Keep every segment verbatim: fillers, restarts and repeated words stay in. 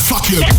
fuck you.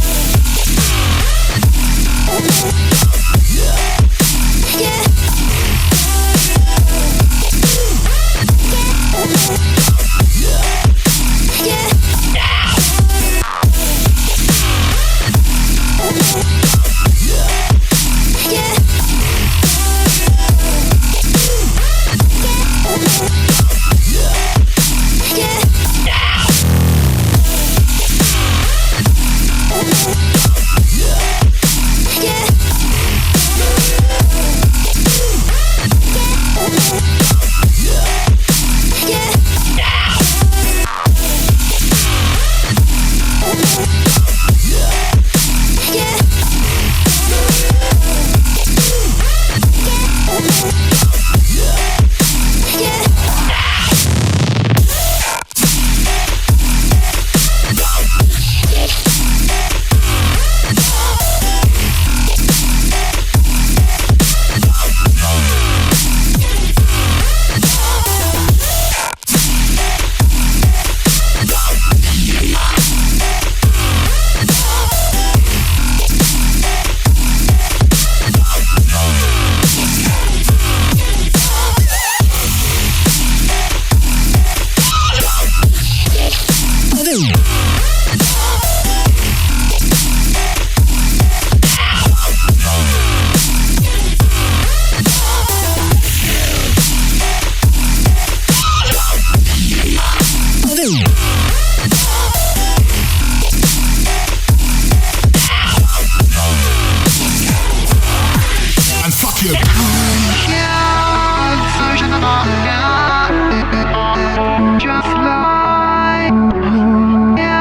Just like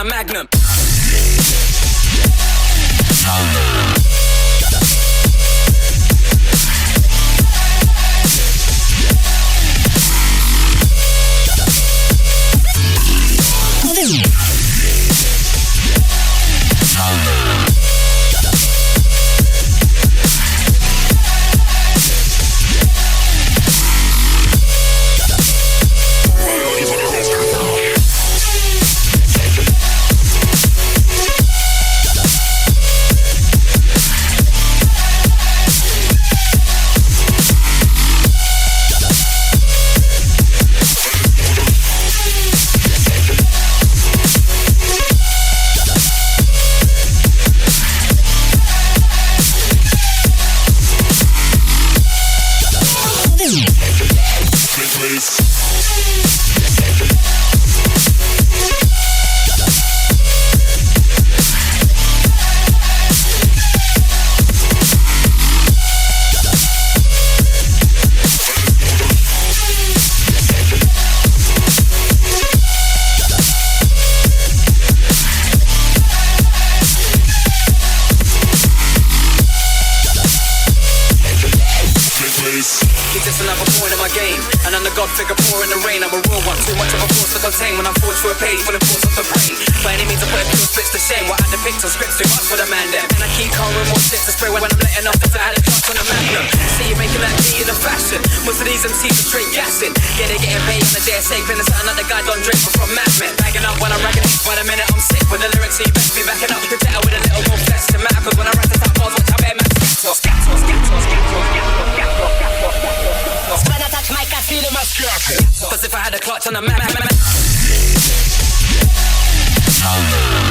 a Magnum. It's just another point in my game, and I'm the god figure poor in the rain. I'm a real one, too much of a force to contain. When I forge for a page, full of force of the brain. By any means I put a few splits to shame. What I depict on scripts too much for the man them. And I keep calm with more shit to spray when I'm letting off the fat and trust on the magnum. See you making that beat in a fashion. Most of these M Cs are straight gassing. Yeah, they getting paid on the day of saving. It's something like the guy Don Draper from Mad Men. Bagging up when I'm ragging it. By the minute I'm sick with the lyrics, so you best be backing up. You're better with a little more flesh to matter. Cause when I write the top bars, watch how bad man scatter, scatter, scatter, scatter, scatter, scatter. When I touch mic, I feel it must scatter. Cause if I had a clutch on the map,